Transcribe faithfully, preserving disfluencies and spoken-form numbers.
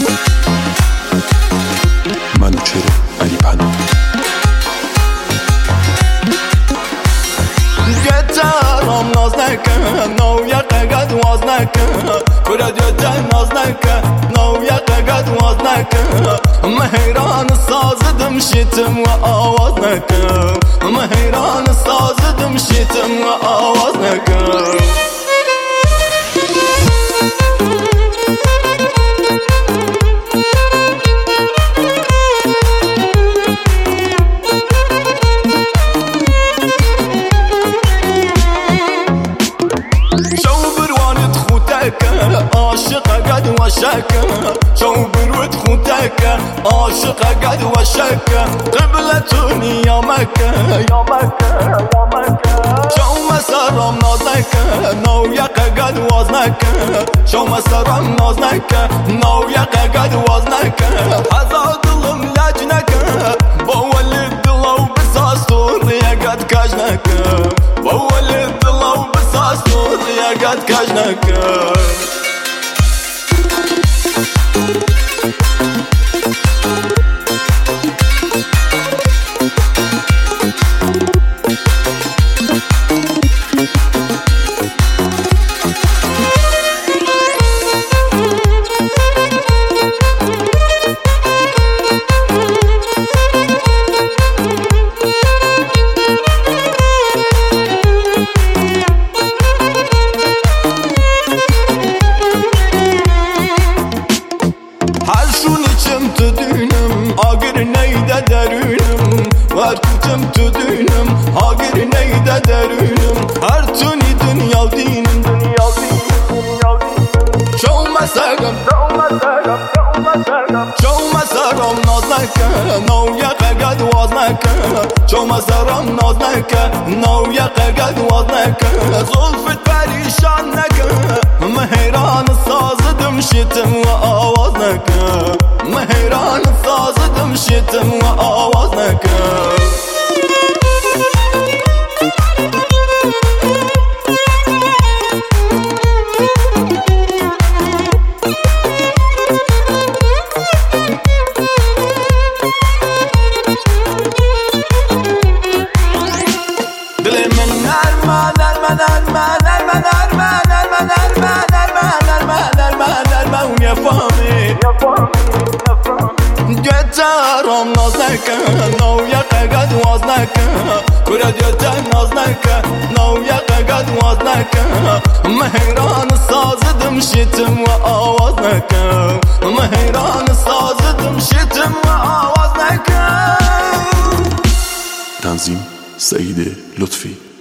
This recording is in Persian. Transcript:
منوچهر علی پناه. گترم ناز نکن نو یقه واز نکن کرد یه ناز نکن نو یقه واز نکن مهران سازدم شیتم و آواز نکن مهران سازدم شیتم و آواز نکن عاشق قد وشك شو برود خوتك عاشق قد وشك قبلتوني يا مكة يا مكة يا مكة شو مسرم نازنك نو يقى قد وزنك شو مسرم نازنك نو يقى قد وزنك هذا ظلم لجنك بولد لو بساس طوري قد كجنك بولد لو بساس طوري قد كجنك Agir neyde derünüm Var kutum tüdünüm Agir neyde derünüm Her tuni dünya dinim Dünya dinim Dünya dinim Şov meserim Şov meserim Şov meserim Şov meserim nazneke Nav yaqe ged vazneke Şov meserim nazneke Nav yaqe ged vazneke Zulfet perişan neke Mehran sazıdım şitim ve avaz neke Mehran sazıdım şitim ve avaz neke Dilimin erman erman erman erman erman erman erman erman erman erman erman ya fami گترم ناز نکن نو یقه قد واز نکن کرد یه ناز نکن نو یقه قد واز نکن مهران سازدم شیتم و آواز نکن مهران سازدم شیتم و آواز نکن. تنظیم سعید لطفی.